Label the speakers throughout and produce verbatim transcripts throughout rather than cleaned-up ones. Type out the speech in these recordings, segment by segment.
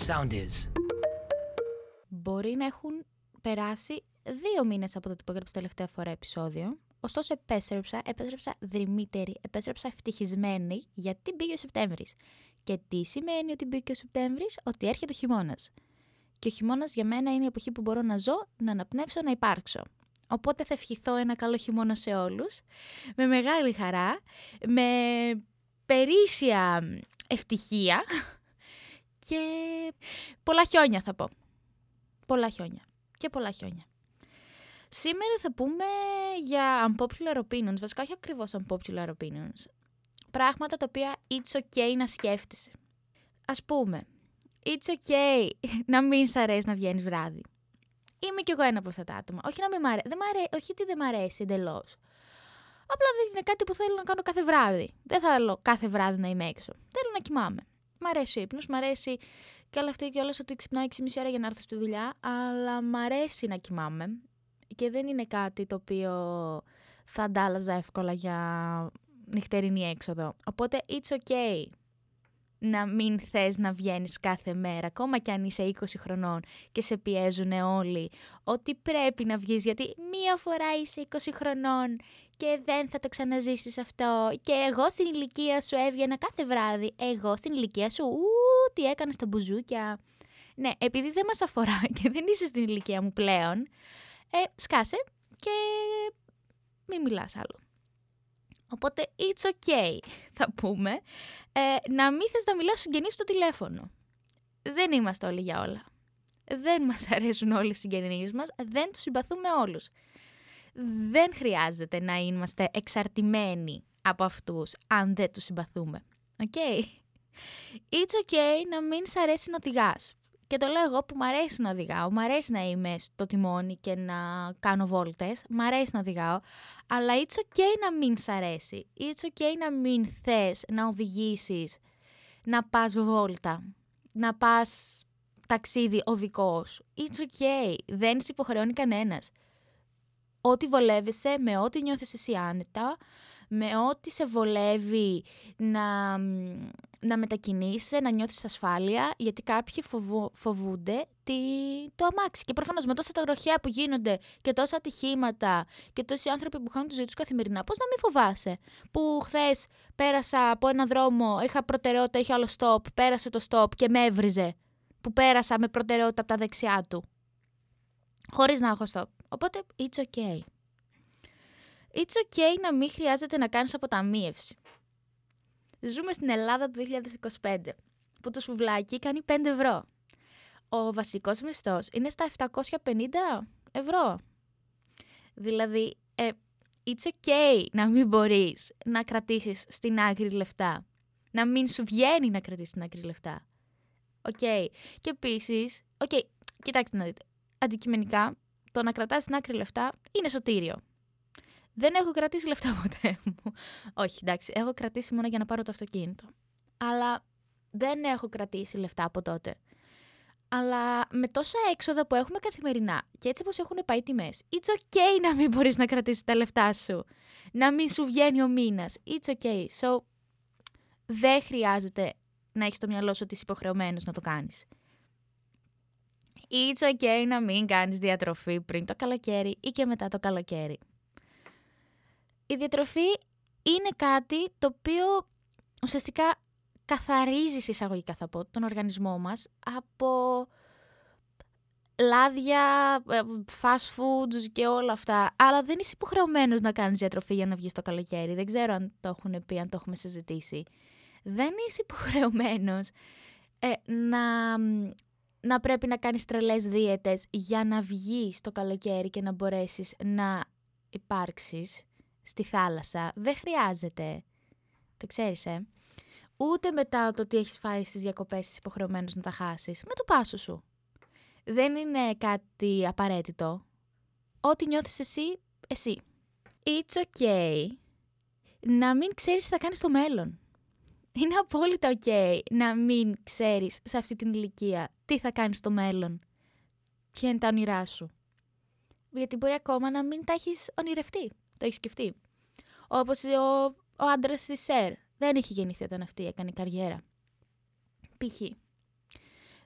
Speaker 1: sound is.
Speaker 2: Μπορεί να έχουν περάσει δύο μήνες από το που έγραψα τελευταία φορά επεισόδιο. Ωστόσο επέστρεψα, επέστρεψα δρυμύτερη, επέστρεψα ευτυχισμένη γιατί μπήκε ο Σεπτέμβρης. Και τι σημαίνει ότι μπήκε ο Σεπτέμβρης? Ότι έρχεται ο χειμώνας. Και ο χειμώνας για μένα είναι η εποχή που μπορώ να ζω, να αναπνεύσω, να υπάρξω. Οπότε θα ευχηθώ ένα καλό χειμώνα σε όλους, με μεγάλη χαρά, με περίσσια ευτυχία και πολλά χιόνια θα πω. Πολλά χιόνια και πολλά χιόνια. Σήμερα θα πούμε για unpopular opinions, βασικά όχι ακριβώς unpopular opinions. Πράγματα τα οποία it's okay να σκέφτεσαι. Ας πούμε, it's okay να μην σ' αρέσει να βγαίνεις βράδυ. Είμαι κι εγώ ένα από αυτά τα άτομα. Όχι να μην μ' αρέσει, δεν μ' αρέσει, όχι ότι δεν μ' αρέσει εντελώς. Απλά δεν είναι κάτι που θέλω να κάνω κάθε βράδυ. Δεν θέλω κάθε βράδυ να είμαι έξω. Θέλω να κοιμάμαι. Μ' αρέσει ο ύπνος, μ' αρέσει και όλα αυτή και όλες ότι ξυπνάω έξι και μισή ώρα για να έρθω στη δουλειά, αλλά μ' αρέσει να κοιμάμαι. Και δεν είναι κάτι το οποίο θα αντάλλαζα εύκολα για νυχτερινή έξοδο. Οπότε it's okay να μην θες να βγαίνεις κάθε μέρα, ακόμα κι αν είσαι είκοσι χρονών και σε πιέζουν όλοι ότι πρέπει να βγεις γιατί μία φορά είσαι είκοσι χρονών και δεν θα το ξαναζήσεις αυτό και εγώ στην ηλικία σου έβγαινα κάθε βράδυ, εγώ στην ηλικία σου ου, τι έκανες τα μπουζούκια. Ναι, επειδή δεν μας αφορά και δεν είσαι στην ηλικία μου πλέον, ε, σκάσε και μην μιλάς άλλο. Οπότε it's okay θα πούμε ε, να μην θες να μιλάς στους συγγενείς στο τηλέφωνο. Δεν είμαστε όλοι για όλα. Δεν μας αρέσουν όλοι οι συγγενείς μας, δεν τους συμπαθούμε όλους. Δεν χρειάζεται να είμαστε εξαρτημένοι από αυτούς αν δεν τους συμπαθούμε. Okay? It's okay να μην σ' αρέσει να οδηγάς. Και το λέω εγώ που μ' αρέσει να οδηγάω, μ' αρέσει να είμαι στο τιμόνι και να κάνω βόλτες, μ' αρέσει να οδηγάω, αλλά it's okay να μην σ' αρέσει, it's okay να μην θες να οδηγήσεις, να πας βόλτα, να πας ταξίδι οδικός, it's okay, δεν σε υποχρεώνει κανένας. Ό,τι βολεύεσαι, με ό,τι νιώθεις εσύ άνετα, με ό,τι σε βολεύει να, να μετακινείσαι, να νιώθεις ασφάλεια, γιατί κάποιοι φοβου, φοβούνται τη, το αμάξι. Και προφανώς με τόσα τα τροχιά που γίνονται και τόσα ατυχήματα και τόσοι άνθρωποι που χάνουν τη ζωή τους καθημερινά, πώς να μην φοβάσαι? Που χθες πέρασα από έναν δρόμο, είχα προτεραιότητα, είχε άλλο stop, πέρασε το stop και με έβριζε, που πέρασα με προτεραιότητα από τα δεξιά του, χωρίς να έχω stop. Οπότε it's okay. It's okay να μην χρειάζεται να κάνεις αποταμίευση. Ζούμε στην Ελλάδα του δύο χιλιάδες είκοσι πέντε, που το σουβλάκι κάνει πέντε ευρώ. Ο βασικός μισθός είναι στα επτακόσια πενήντα ευρώ. Δηλαδή, ε, it's okay να μην μπορείς να κρατήσεις στην άκρη λεφτά. Να μην σου βγαίνει να κρατήσεις στην άκρη λεφτά. Οκ. Okay. Και επίσης, οκ, okay, κοιτάξτε να δείτε, αντικειμενικά, το να κρατάς στην άκρη λεφτά είναι σωτήριο. Δεν έχω κρατήσει λεφτά ποτέ μου. Όχι, εντάξει, έχω κρατήσει μόνο για να πάρω το αυτοκίνητο. Αλλά δεν έχω κρατήσει λεφτά από τότε. Αλλά με τόσα έξοδα που έχουμε καθημερινά και έτσι όπως έχουν πάει τιμές, it's okay να μην μπορείς να κρατήσεις τα λεφτά σου. Να μην σου βγαίνει ο μήνας. It's okay. So, δεν χρειάζεται να έχεις στο μυαλό σου ότι είσαι υποχρεωμένος να το κάνεις. It's okay να μην κάνεις διατροφή πριν το καλοκαίρι ή και μετά το καλοκαίρι. Η διατροφή είναι κάτι το οποίο ουσιαστικά καθαρίζει, εισαγωγικά θα πω, τον οργανισμό μας από λάδια, fast foods και όλα αυτά. Αλλά δεν είσαι υποχρεωμένος να κάνεις διατροφή για να βγεις το καλοκαίρι. Δεν ξέρω αν το έχουν πει, αν το έχουμε συζητήσει. Δεν είσαι υποχρεωμένος ε, να, να πρέπει να κάνεις τρελές δίαιτες για να βγεις το καλοκαίρι και να μπορέσεις να υπάρξεις στη θάλασσα. Δεν χρειάζεται. Το ξέρεις, ε. Ούτε μετά το τι έχεις φάει στις διακοπές είσαι υποχρεωμένος να τα χάσεις. Με το πάσο σου. Δεν είναι κάτι απαραίτητο. Ό,τι νιώθεις εσύ, εσύ. It's okay να μην ξέρεις τι θα κάνεις στο μέλλον. Είναι απόλυτα ok να μην ξέρεις σε αυτή την ηλικία τι θα κάνεις στο μέλλον. Ποια είναι τα όνειρά σου. Γιατί μπορεί ακόμα να μην τα έχεις ονειρευτεί. Το έχεις σκεφτεί. Όπως ο, ο άντρας της Σερ. Δεν είχε γεννηθεί όταν αυτή έκανε καριέρα. Π.χ.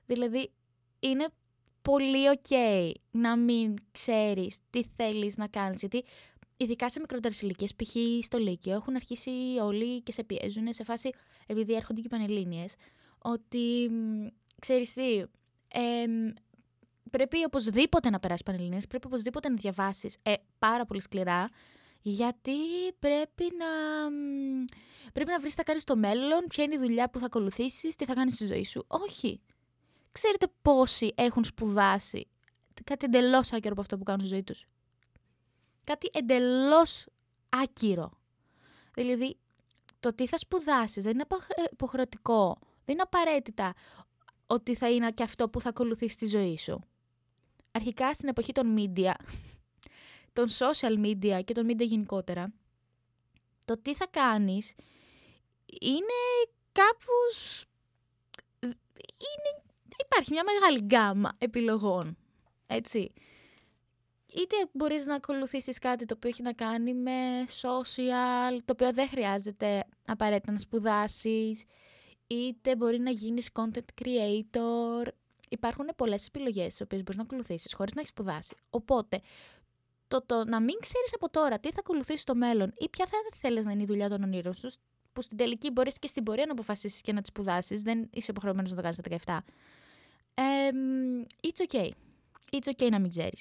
Speaker 2: Δηλαδή, είναι πολύ ok να μην ξέρεις τι θέλεις να κάνεις. Γιατί ειδικά σε μικρότερες ηλικίες, π.χ. στο Λύκειο, έχουν αρχίσει όλοι και σε πιέζουν σε φάση, επειδή έρχονται και οι Πανελλήνιες, ότι ξέρεις τι, ε, πρέπει οπωσδήποτε να περάσεις Πανελλήνιες, πρέπει οπωσδήποτε να διαβάσεις ε, πάρα πολύ σκληρά, γιατί πρέπει να, πρέπει να βρεις τι θα κάνεις στο μέλλον, ποια είναι η δουλειά που θα ακολουθήσεις, τι θα κάνεις στη ζωή σου. Όχι. Ξέρετε πόσοι έχουν σπουδάσει κάτι εντελώς άκυρο από αυτό που κάνουν στη ζωή τους. Κάτι εντελώς άκυρο. Δηλαδή, το τι θα σπουδάσεις δεν είναι υποχρεωτικό. Δεν είναι απαραίτητα ότι θα είναι και αυτό που θα ακολουθήσει στη ζωή σου. Αρχικά στην εποχή των media, των social media και των media γενικότερα, το τι θα κάνεις είναι κάπως... Είναι... Υπάρχει μια μεγάλη γκάμα επιλογών, έτσι. Είτε μπορείς να ακολουθήσεις κάτι το οποίο έχει να κάνει με social, το οποίο δεν χρειάζεται απαραίτητα να σπουδάσεις, είτε μπορεί να γίνεις content creator. Υπάρχουν πολλές επιλογές τις οποίες μπορείς να ακολουθήσεις χωρίς να έχεις σπουδάσει. Οπότε, το, το να μην ξέρεις από τώρα τι θα ακολουθήσεις στο μέλλον ή ποια θα θέλεις να είναι η δουλειά των ονείρων σου, που στην τελική μπορείς και στην πορεία να αποφασίσεις και να τις σπουδάσεις, δεν είσαι υποχρεωμένος να το κάνεις στα δεκαεπτά. Um, it's okay. It's okay να μην ξέρεις.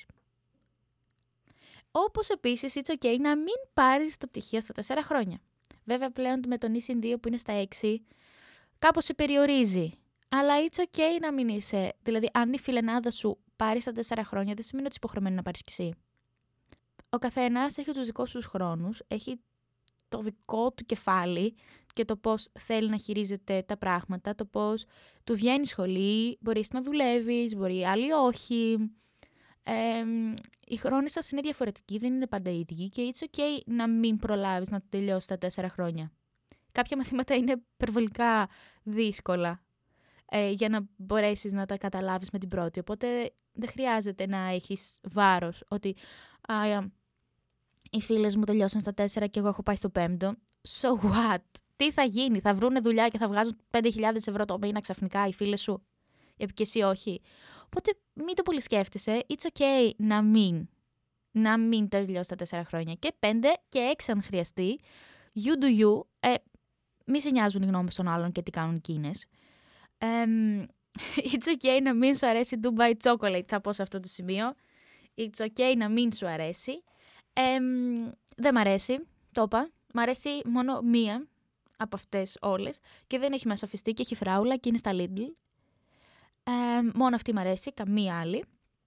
Speaker 2: Όπως επίσης, it's okay να μην πάρεις το πτυχίο στα τέσσερα χρόνια. Βέβαια, πλέον με τον ίσιν δύο που είναι στα έξι, κάπως σε περιορίζει. Αλλά it's okay να μην είσαι. Δηλαδή, αν η φιλενάδα σου πάρει στα τέσσερα χρόνια, δεν σημαίνει ότι είσαι υποχρεωμένη να πάρεις κι εσύ. Ο καθένας έχει τους δικούς τους χρόνους, έχει το δικό του κεφάλι και το πώς θέλει να χειρίζεται τα πράγματα, το πώς του βγαίνει σχολή, μπορείς να δουλεύεις, μπορεί άλλοι όχι. Ε, οι χρόνοι σας είναι διαφορετικοί, δεν είναι πάντα ίδιοι και it's okay να μην προλάβεις να τελειώσεις τα τέσσερα χρόνια. Κάποια μαθήματα είναι υπερβολικά δύσκολα ε, για να μπορέσεις να τα καταλάβεις με την πρώτη, οπότε δεν χρειάζεται να έχεις βάρος ότι α, οι φίλες μου τελειώσαν στα τέσσερα και εγώ έχω πάει στο πέμπτο. So what? Τι θα γίνει, θα βρούνε δουλειά και θα βγάζουν πέντε χιλιάδες ευρώ το μήνα ξαφνικά οι φίλες σου και εσύ όχι. Οπότε μην το πολύ σκέφτεσαι, it's okay να μην, να μην τελειώσει τα τέσσερα χρόνια και πέντε και έξι αν χρειαστεί. You do you, ε, μη σε νοιάζουν οι γνώμες των άλλων και τι κάνουν εκείνες. Ε, it's okay να μην σου αρέσει Dubai Chocolate, θα πω σε αυτό το σημείο. It's okay να μην σου αρέσει. Ε, δεν μ' αρέσει, το είπα. Μ' αρέσει μόνο μία από αυτές όλες και δεν έχει μεσοφιστή και έχει φράουλα και είναι στα Lidl. Ε, μόνο αυτή μ' αρέσει, καμία άλλη.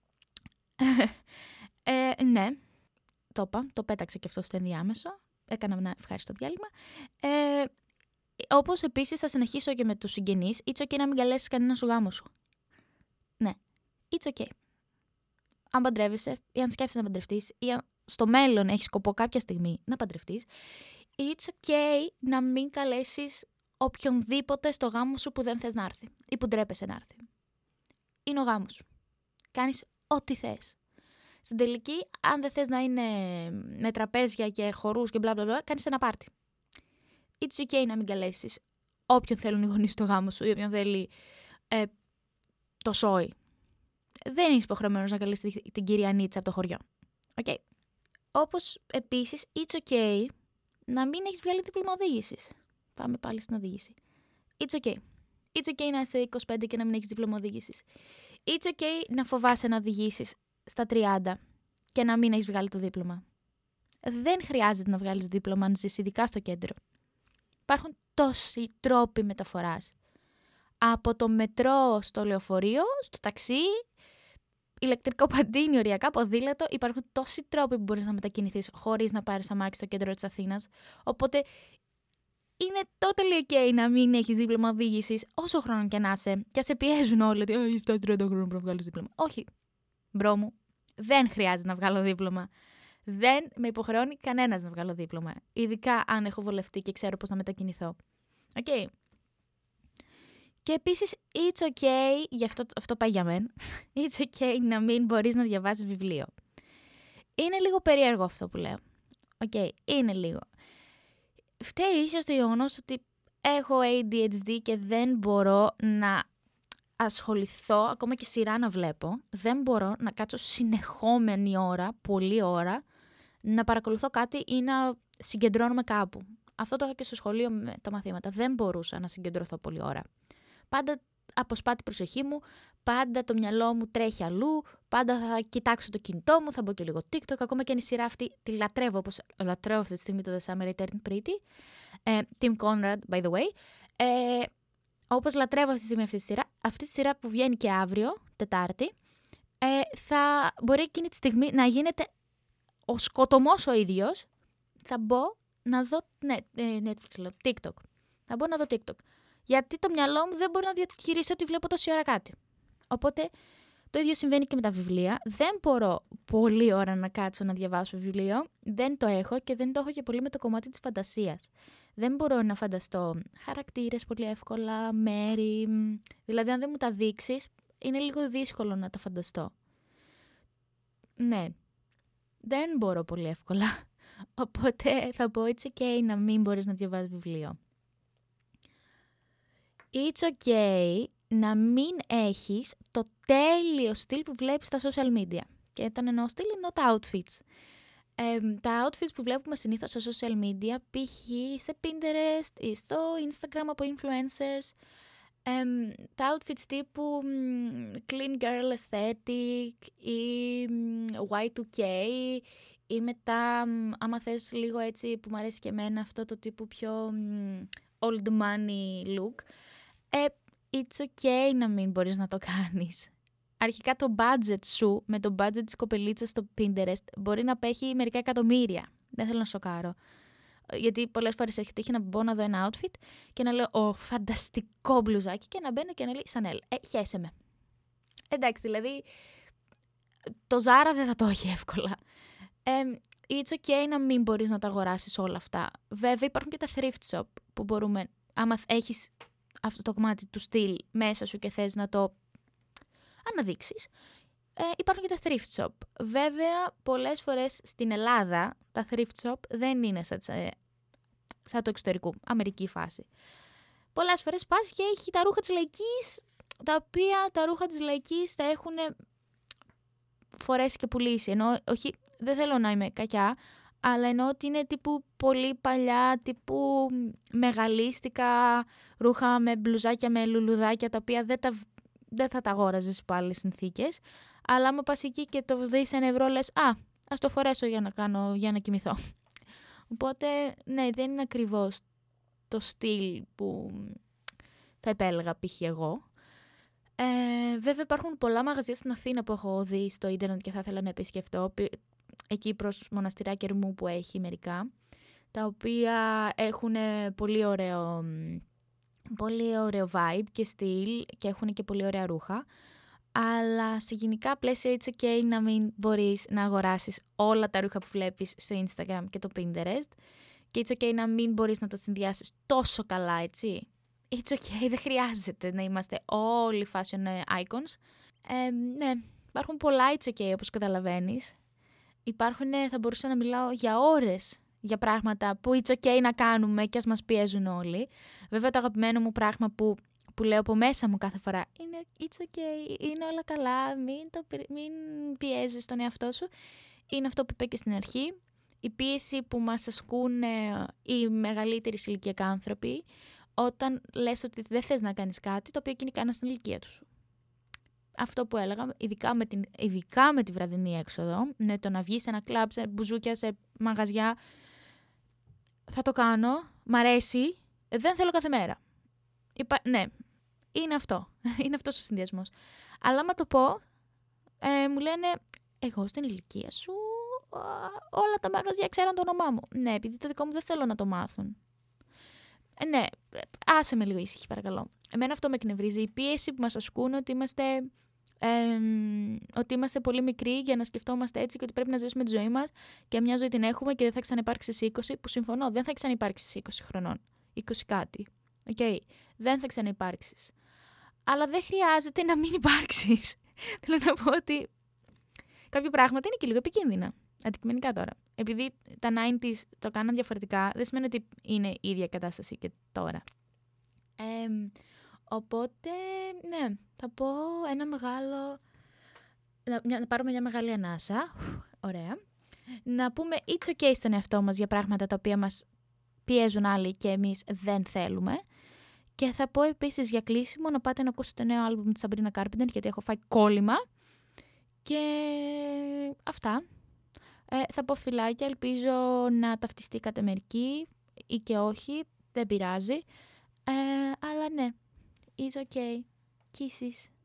Speaker 2: ε, ναι, το είπα, το πέταξα και αυτό στο ενδιάμεσο. Έκανα ένα ευχάριστο διάλειμμα. Ε, όπως επίσης θα συνεχίσω και με τους συγγενείς. It's okay να μην καλέσεις κανένα σου γάμο σου. Ναι, it's okay. Αν παντρεύεσαι ή αν σκέφτεσαι να παντρευτείς ή αν στο μέλλον έχεις σκοπό κάποια στιγμή να παντρευτείς, it's okay να μην καλέσεις οποιονδήποτε στο γάμο σου που δεν θες να έρθει ή που ντρέπεσαι να έρθει. Είναι ο γάμος σου. Κάνεις ό,τι θες. Στην τελική, αν δεν θες να είναι με τραπέζια και χορούς και μπλα μπλα μπλα, κάνεις ένα πάρτι. It's okay να μην καλέσεις όποιον θέλουν οι γονείς στο γάμο σου ή όποιον θέλει ε, το σόι. Δεν είσαι υποχρεωμένος να καλέσεις την κυρία Νίτσα από το χωριό. Okay. Όπως επίσης, it's okay να μην έχεις βγάλει δίπλωμα οδήγησης. Πάμε πάλι στην οδήγηση. It's okay. It's okay να είσαι είκοσι πέντε και να μην έχεις δίπλωμα οδήγησης. It's okay να φοβάσαι να οδηγήσεις στα τριάντα και να μην έχεις βγάλει το δίπλωμα. Δεν χρειάζεται να βγάλεις δίπλωμα αν ζεις ειδικά στο κέντρο. Υπάρχουν τόσοι τρόποι μεταφοράς. Από το μετρό στο λεωφορείο, στο ταξί, ηλεκτρικό παντίνι, οριακά, ποδήλατο, υπάρχουν τόσοι τρόποι που μπορείς να μετακινηθείς χωρίς να πάρεις αμάξι στο κέντρο της Αθήνας. Οπότε είναι totally ok να μην έχεις δίπλωμα οδήγησης όσο χρόνο και να είσαι και σε πιέζουν όλοι ότι έχεις φτάσει τριάντα χρόνια να βγάλεις δίπλωμα. Όχι, μπρο μου, δεν χρειάζεται να βγάλω δίπλωμα. Δεν με υποχρεώνει κανένας να βγάλω δίπλωμα. Ειδικά αν έχω βολευτεί και ξέρω πώς να μετακινηθώ. Οκ. Okay. Και επίσης, it's okay, γι' αυτό, αυτό πάει για μεν, it's okay να μην μπορείς να διαβάσεις βιβλίο. Είναι λίγο περίεργο αυτό που λέω. Οκ, okay, είναι λίγο. Φταίει ίσως το γεγονός ότι έχω έι ντι έιτς ντι και δεν μπορώ να ασχοληθώ, ακόμα και σειρά να βλέπω, δεν μπορώ να κάτσω συνεχόμενη ώρα, πολλή ώρα, να παρακολουθώ κάτι ή να συγκεντρώνομαι κάπου. Αυτό το είχα και στο σχολείο με τα μαθήματα. Δεν μπορούσα να συγκεντρωθώ πολλή ώρα. Πάντα αποσπά την προσοχή μου, πάντα το μυαλό μου τρέχει αλλού, πάντα θα κοιτάξω το κινητό μου, θα μπω και λίγο TikTok, ακόμα και αν η σειρά αυτή τη λατρεύω, όπως λατρεύω αυτή τη στιγμή το The Summer I Turned Pretty. Ε, Tim Conrad, by the way. Ε, όπως λατρεύω αυτή τη στιγμή αυτή τη σειρά, αυτή τη σειρά που βγαίνει και αύριο, Τετάρτη, ε, θα μπορεί εκείνη τη στιγμή να γίνεται ο σκοτωμός ο ίδιος. Θα μπω να δω ναι, Netflix, λέω, TikTok. Θα μπω να δω TikTok. Γιατί το μυαλό μου δεν μπορεί να διαχειριστεί ότι βλέπω τόση ώρα κάτι. Οπότε το ίδιο συμβαίνει και με τα βιβλία. Δεν μπορώ πολλή ώρα να κάτσω να διαβάσω βιβλίο. Δεν το έχω και δεν το έχω και πολύ με το κομμάτι της φαντασίας. Δεν μπορώ να φανταστώ χαρακτήρες πολύ εύκολα, μέρη. Δηλαδή, αν δεν μου τα δείξεις, είναι λίγο δύσκολο να τα φανταστώ. Ναι, δεν μπορώ πολύ εύκολα. Οπότε θα πω it's okay να μην μπορείς να διαβάσεις βιβλίο. It's okay να μην έχεις το τέλειο στυλ που βλέπεις στα social media. Και όταν εννοώ στυλ εννοώ τα outfits. Ε, τα outfits που βλέπουμε συνήθως στα social media, π.χ. σε Pinterest ή στο Instagram από influencers, ε, τα outfits τύπου clean girl aesthetic ή γουάι τού κέι ή μετά, άμα θες λίγο έτσι που μου αρέσει και εμένα, αυτό το τύπου πιο old money look, ε, it's okay να μην μπορείς να το κάνεις. Αρχικά το budget σου με το budget της κοπελίτσας στο Pinterest μπορεί να απέχει μερικά εκατομμύρια. Δεν θέλω να σοκάρω. Γιατί πολλές φορές έχει τύχει να μπω να δω ένα outfit και να λέω «Ω, φανταστικό μπλουζάκι» και να μπαίνω και να λέει «Chanel, ε, χέσε με». Εντάξει, δηλαδή το Zara δεν θα το έχει εύκολα. Ε, it's okay να μην μπορείς να τα αγοράσεις όλα αυτά. Βέβαια υπάρχουν και τα thrift shop που μπορούμε, άμα έχεις αυτό το κομμάτι του στυλ μέσα σου και θες να το αναδείξεις, ε, υπάρχουν και τα thrift shop. Βέβαια, πολλές φορές στην Ελλάδα τα thrift shop δεν είναι σαν, σαν το εξωτερικού, αμερική φάση. Πολλές φορές πας και έχει τα ρούχα της λαϊκής, τα οποία τα ρούχα της λαϊκής τα έχουν φορέσει και πουλήσει. Ενώ, όχι, δεν θέλω να είμαι κακιά, αλλά εννοώ ότι είναι τύπου πολύ παλιά, τύπου μεγαλίστικα ρούχα με μπλουζάκια, με λουλουδάκια, τα οποία δεν, τα, δεν θα τα αγόραζες υπό άλλες συνθήκες. Αλλά άμα πας εκεί και το δεις ένα ευρώ, λες «Α, ας το φορέσω για να, κάνω, για να κοιμηθώ». Οπότε, ναι, δεν είναι ακριβώς το στυλ που θα επέλεγα π.χ. εγώ. Ε, βέβαια υπάρχουν πολλά μαγαζιά στην Αθήνα που έχω δει στο ίντερνετ και θα ήθελα να επισκεφτώ, εκεί προς Μοναστηρά Κερμού που έχει μερικά, τα οποία έχουν πολύ ωραίο, πολύ ωραίο vibe και στυλ και έχουν και πολύ ωραία ρούχα. Αλλά σε γενικά πλαίσια it's okay να μην μπορείς να αγοράσεις όλα τα ρούχα που βλέπεις στο Instagram και το Pinterest και it's okay να μην μπορείς να τα συνδυάσεις τόσο καλά, έτσι. It's okay, δεν χρειάζεται να είμαστε όλοι fashion icons. Ε, ναι, υπάρχουν πολλά it's okay όπως καταλαβαίνεις. Υπάρχουν, θα μπορούσα να μιλάω για ώρες για πράγματα που it's okay να κάνουμε και ας μας πιέζουν όλοι. Βέβαια το αγαπημένο μου πράγμα που, που λέω από μέσα μου κάθε φορά είναι it's okay, είναι όλα καλά, μην, το, μην πιέζεις τον εαυτό σου. Είναι αυτό που είπα και στην αρχή, η πίεση που μας ασκούν οι μεγαλύτεροι ηλικιακοί άνθρωποι όταν λες ότι δεν θες να κάνεις κάτι το οποίο εκείνοι κάνουν στην ηλικία του. Αυτό που έλεγα, ειδικά με, την, ειδικά με τη βραδινή έξοδο, με το να βγεις σε ένα κλαμπ, σε μπουζούκια, σε μαγαζιά, θα το κάνω, μ' αρέσει, δεν θέλω κάθε μέρα. Υπα... Ναι, είναι αυτό, είναι αυτός ο συνδυασμός. Αλλά άμα το πω, ε, μου λένε, εγώ στην ηλικία σου, α, όλα τα μαγαζιά ξέραν το όνομά μου. Ναι, επειδή το δικό μου δεν θέλω να το μάθουν. Ε, ναι, άσε με λίγο ήσυχη παρακαλώ. Εμένα αυτό με εκνευρίζει, η πίεση που μας ασκούν ότι είμαστε, ε, ότι είμαστε πολύ μικροί για να σκεφτόμαστε έτσι και ότι πρέπει να ζήσουμε τη ζωή μας και μια ζωή την έχουμε και δεν θα ξαναυπάρξει σε είκοσι, που συμφωνώ, δεν θα ξαναυπάρξει σε είκοσι χρονών, είκοσι κάτι, okay. Δεν θα ξαναυπάρξεις. Αλλά δεν χρειάζεται να μην υπάρξεις. Θέλω να πω ότι κάποια πράγματα είναι και λίγο επικίνδυνα, αντικειμενικά τώρα. Επειδή τα ενενήντα το κάναν διαφορετικά, δεν σημαίνει ότι είναι η ίδια κατάσταση και τώρα. Ε, Οπότε, ναι, θα πω ένα μεγάλο... Να, να πάρουμε μια μεγάλη ανάσα. Ωραία. Να πούμε it's okay στον εαυτό μας για πράγματα τα οποία μας πιέζουν άλλοι και εμείς δεν θέλουμε. Και θα πω επίσης για κλείσιμο να πάτε να ακούσετε το νέο άλμπουμ της Sabrina Carpenter, γιατί έχω φάει κόλλημα. Και αυτά. Ε, θα πω φιλάκια, ελπίζω να ταυτιστήκατε μερικοί ή και όχι, δεν πειράζει. Ε, αλλά ναι, it's okay. Kisses.